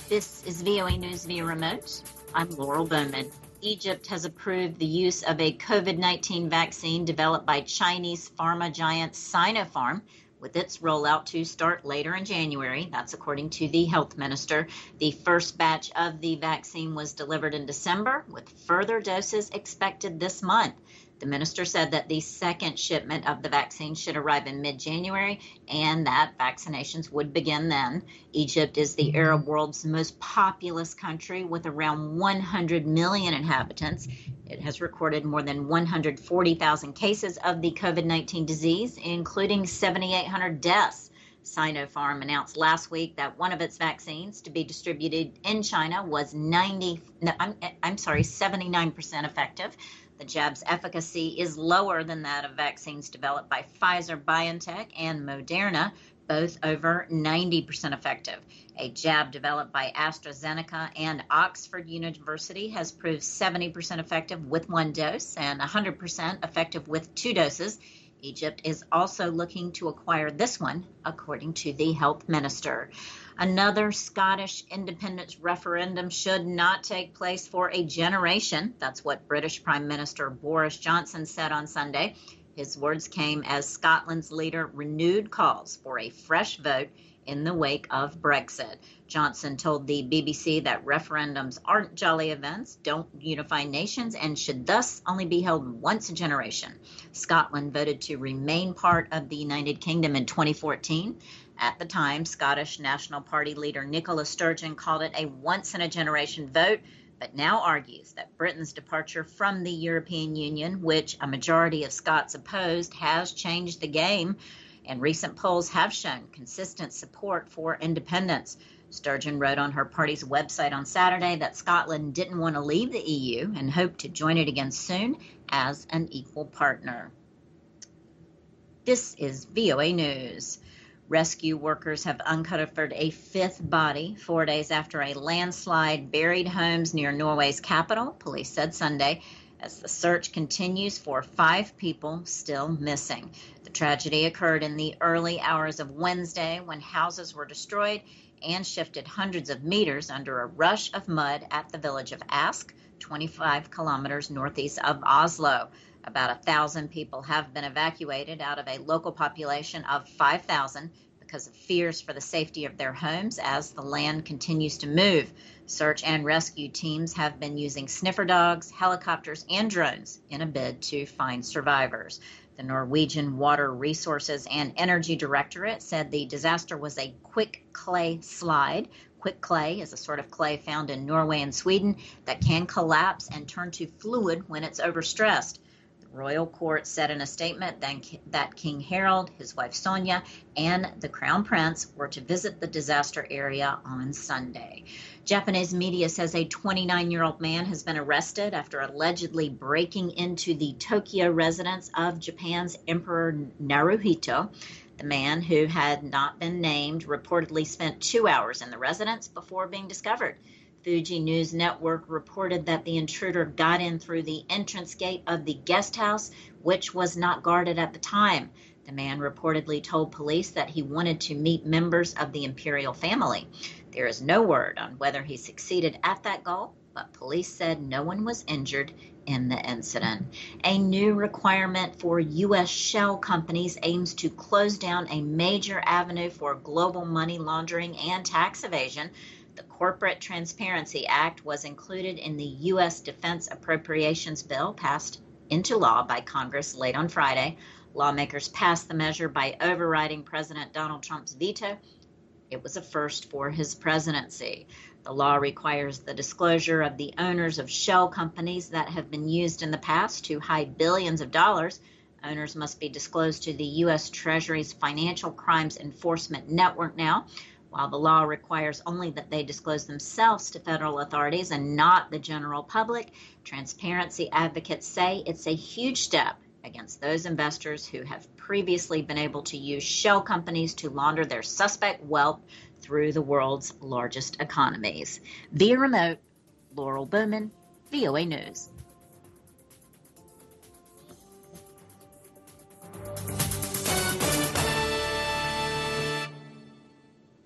This is VOA News via remote. I'm Laurel Bowman. Egypt has approved the use of a COVID-19 vaccine developed by Chinese pharma giant Sinopharm, with its rollout to start later in January. That's according to the health minister. The first batch of the vaccine was delivered in December, with further doses expected this month. The minister said that the second shipment of the vaccine should arrive in mid-January and that vaccinations would begin then. Egypt is the Arab world's most populous country with around 100 million inhabitants. It has recorded more than 140,000 cases of the COVID-19 disease, including 7,800 deaths. Sinopharm announced last week that one of its vaccines to be distributed in China was 79% effective. The jab's efficacy is lower than that of vaccines developed by Pfizer-BioNTech and Moderna, both over 90% effective. A jab developed by AstraZeneca and Oxford University has proved 70% effective with one dose and 100% effective with two doses. Egypt is also looking to acquire this one, according to the health minister. Another Scottish independence referendum should not take place for a generation. That's what British Prime Minister Boris Johnson said on Sunday. His words came as Scotland's leader renewed calls for a fresh vote in the wake of Brexit. Johnson told the BBC that referendums aren't jolly events, don't unify nations, and should thus only be held once a generation. Scotland voted to remain part of the United Kingdom in 2014. At the time, Scottish National Party leader Nicola Sturgeon called it a once-in-a-generation vote, but now argues that Britain's departure from the European Union, which a majority of Scots opposed, has changed the game, and recent polls have shown consistent support for independence. Sturgeon wrote on her party's website on Saturday that Scotland didn't want to leave the EU and hoped to join it again soon as an equal partner. This is VOA News. Rescue workers have uncovered a fifth body 4 days after a landslide buried homes near Norway's capital, police said Sunday, as the search continues for 5 people still missing. The tragedy occurred in the early hours of Wednesday when houses were destroyed and shifted hundreds of meters under a rush of mud at the village of Ask, 25 kilometers northeast of Oslo. About 1,000 people have been evacuated out of a local population of 5,000 because of fears for the safety of their homes as the land continues to move. Search and rescue teams have been using sniffer dogs, helicopters, and drones in a bid to find survivors. The Norwegian Water Resources and Energy Directorate said the disaster was a quick clay slide. Quick clay is a sort of clay found in Norway and Sweden that can collapse and turn to fluid when it's overstressed. The royal court said in a statement that King Harald, his wife Sonja, and the Crown Prince were to visit the disaster area on Sunday. Japanese media says a 29-year-old man has been arrested after allegedly breaking into the Tokyo residence of Japan's Emperor Naruhito. The man, who had not been named, reportedly spent 2 hours in the residence before being discovered. Fuji News Network reported that the intruder got in through the entrance gate of the guest house, which was not guarded at the time. The man reportedly told police that he wanted to meet members of the imperial family. There is no word on whether he succeeded at that goal, but police said no one was injured in the incident. A new requirement for U.S. shell companies aims to close down a major avenue for global money laundering and tax evasion. The Corporate Transparency Act was included in the U.S. Defense Appropriations Bill passed into law by Congress late on Friday. Lawmakers passed the measure by overriding President Donald Trump's veto. It was a first for his presidency. The law requires the disclosure of the owners of shell companies that have been used in the past to hide billions of dollars. Owners must be disclosed to the U.S. Treasury's Financial Crimes Enforcement Network now. While the law requires only that they disclose themselves to federal authorities and not the general public, transparency advocates say it's a huge step against those investors who have previously been able to use shell companies to launder their suspect wealth through the world's largest economies. Via remote, Laurel Bowman, VOA News.